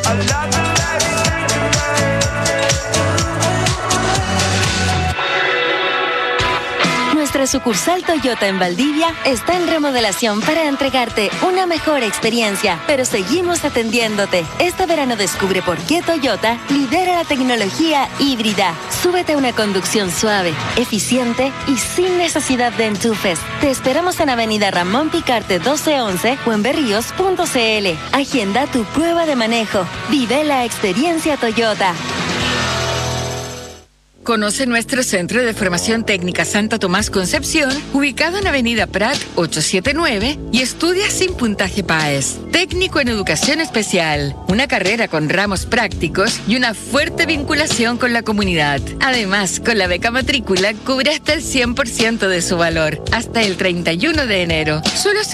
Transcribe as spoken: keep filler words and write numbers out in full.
Nuestra sucursal Toyota en Valdivia está en remodelación para entregarte una mejor experiencia, pero seguimos atendiéndote. Este verano descubre por qué Toyota lidera la tecnología híbrida. Súbete a una conducción suave, eficiente y sin necesidad de enchufes. Te esperamos en Avenida Ramón Picarte doce once o en berríos punto c l. Agenda tu prueba de manejo. Vive la experiencia Toyota. Conoce nuestro Centro de Formación Técnica Santa Tomás Concepción, ubicado en Avenida Prat ochocientos setenta y nueve, y estudia sin puntaje P A E S. Técnico en Educación Especial, una carrera con ramos prácticos y una fuerte vinculación con la comunidad. Además, con la beca matrícula cubre hasta el cien por ciento de su valor, hasta el treinta y uno de enero. Solo